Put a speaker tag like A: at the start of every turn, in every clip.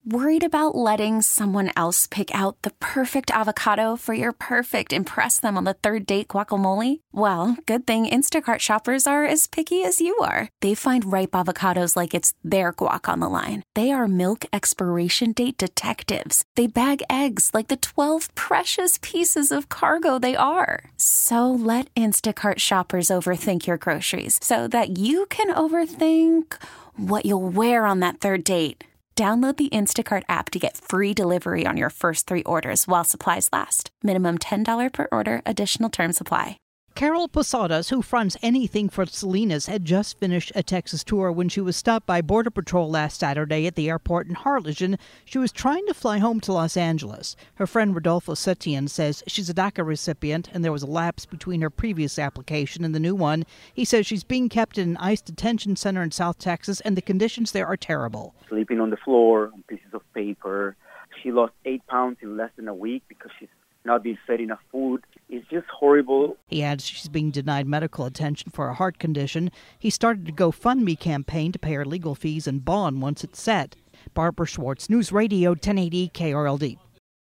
A: Worried about letting someone else pick out the perfect avocado for your perfect impress them on the third date guacamole? Well, good thing Instacart shoppers are as picky as you are. They find ripe avocados like it's their guac on the line. They are milk expiration date detectives. They bag eggs like the 12 precious pieces of cargo they are. So let Instacart shoppers overthink your groceries so that you can overthink what you'll wear on that third date. Download the Instacart app to get free delivery on your first 3 orders while supplies last. Minimum $10 per order. Additional terms apply.
B: Carol Posadas, who fronts anything for Salinas, had just finished a Texas tour when she was stopped by Border Patrol last Saturday at the airport in Harlingen. She was trying to fly home to Los Angeles. Her friend Rodolfo Setien says she's a DACA recipient and there was a lapse between her previous application and the new one. He says she's being kept in an ICE detention center in South Texas and the conditions there are terrible.
C: Sleeping on the floor on pieces of paper. She lost 8 pounds in less than a week because she's not being fed enough food. It's just horrible.
B: He adds she's being denied medical attention for a heart condition. He started a GoFundMe campaign to pay her legal fees and bond once it's set. Barbara Schwartz, News Radio 1080 KRLD.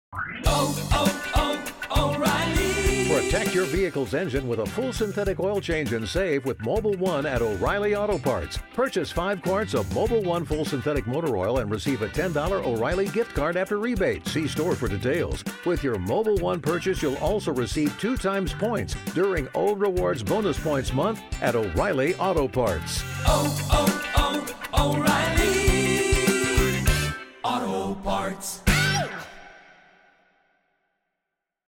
D: O'Reilly.
E: Protect your vehicle's engine with a full synthetic oil change and save with Mobil 1 at O'Reilly Auto Parts. Purchase 5 quarts of Mobil 1 full synthetic motor oil and receive a $10 O'Reilly gift card after rebate. See store for details. With your Mobil 1 purchase, you'll also receive 2 times points during O Rewards Bonus Points Month at O'Reilly Auto Parts.
D: O'Reilly.